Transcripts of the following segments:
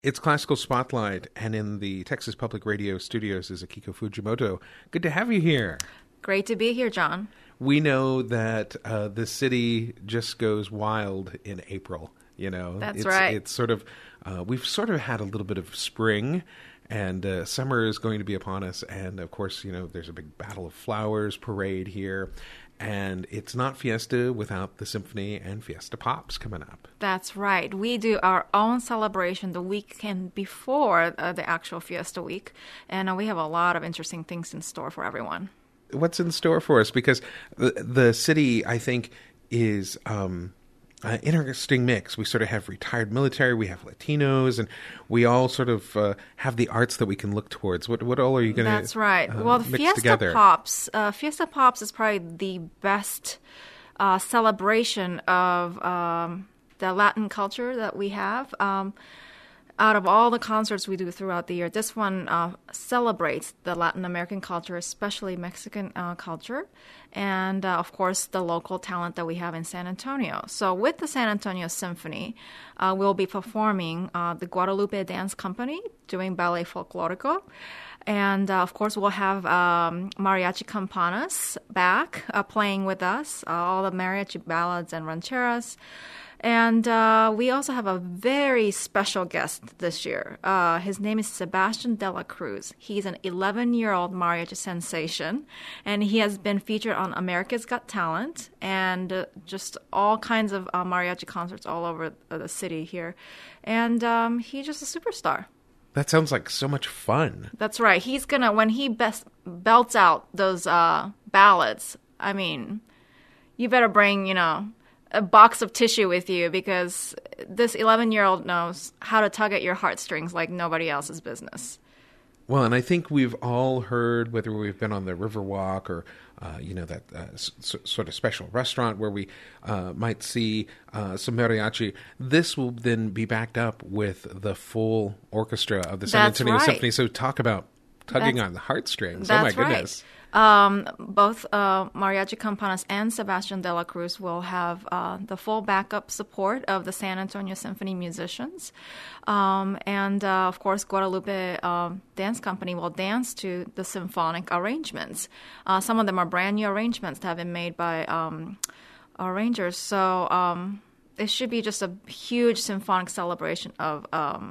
It's Classical Spotlight, and in the Texas Public Radio studios is Akiko Fujimoto. Good to have you here. Great to be here, John. We know that the city just goes wild in April. You know, That's right. It's sort of we've sort of had a little bit of spring, and summer is going to be upon us. And of course, you know, there's a big Battle of Flowers parade here. And it's not Fiesta without the Symphony and Fiesta Pops coming up. That's right. We do our own celebration the weekend before the actual Fiesta week. And we have a lot of interesting things in store for everyone. What's in store for us? Because the city, I think, is an interesting mix. We sort of have retired military, we have Latinos, and we all sort of have the arts that we can look towards. What all are you going to That's right. Well, the mix Fiesta together? Fiesta Pops is probably the best celebration of the Latin culture that we have. Out of all the concerts we do throughout the year, this one celebrates the Latin American culture, especially Mexican culture, and of course the local talent that we have in San Antonio. So with the San Antonio Symphony, we'll be performing the Guadalupe Dance Company doing Ballet Folklorico. And, of course, we'll have Mariachi Campanas back playing with us, all the mariachi ballads and rancheras. And we also have a very special guest this year. His name is Sebastian de la Cruz. He's an 11-year-old mariachi sensation, and he has been featured on America's Got Talent and just all kinds of mariachi concerts all over the city here. And he's just a superstar. That sounds like so much fun. That's right. He's gonna, when he belts out those ballads, I mean, you better bring, you know, a box of tissue with you, because this 11-year-old knows how to tug at your heartstrings like nobody else's business. Well, and I think we've all heard, whether we've been on the Riverwalk or, you know, that sort of special restaurant where we might see some mariachi, this will then be backed up with the full orchestra of the San Antonio Symphony. So talk about tugging on the heartstrings. Oh, my goodness. Both Mariachi Campanas and Sebastian de la Cruz will have the full backup support of the San Antonio Symphony musicians. And of course, Guadalupe Dance Company will dance to the symphonic arrangements. Some of them are brand new arrangements that have been made by arrangers. So it should be just a huge symphonic celebration of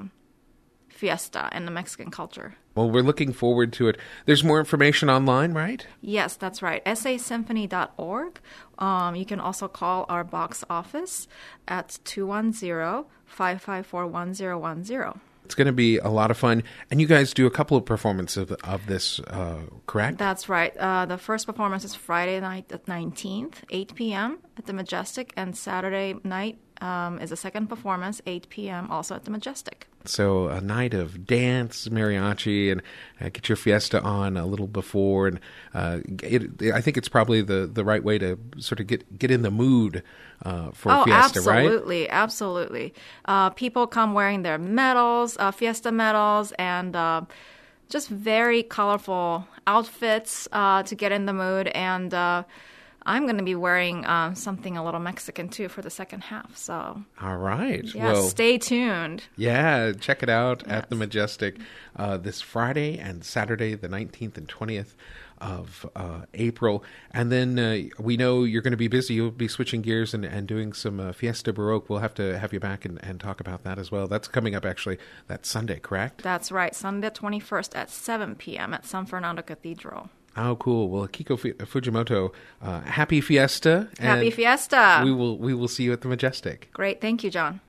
Fiesta and the Mexican culture. Well, we're looking forward to it. There's more information online, right? Yes, that's right. sasymphony.org. You can also call our box office at 210-554-1010. It's going to be a lot of fun. And you guys do a couple of performances of this, correct? That's right. The first performance is Friday night, the 19th, 8 p.m. at the Majestic, and Saturday night is the second performance, 8 p.m., also at the Majestic. So a night of dance, mariachi, and get your fiesta on a little before. And I think it's probably the right way to sort of get in the mood for fiesta, right? Absolutely, absolutely. People come wearing their medals, fiesta medals, and just very colorful outfits to get in the mood. And I'm going to be wearing something a little Mexican, too, for the second half. So, all right. Yeah, well, stay tuned. Yeah, check it out at the Majestic this Friday and Saturday, the 19th and 20th of April. And then we know you're going to be busy. You'll be switching gears and doing some Fiesta Baroque. We'll have to have you back and talk about that as well. That's coming up, actually, that Sunday, correct? That's right. Sunday 21st at 7 p.m. at San Fernando Cathedral. Oh, cool. Well, Akiko Fujimoto, happy Fiesta. Happy Fiesta. We will see you at the Majestic. Great. Thank you, John.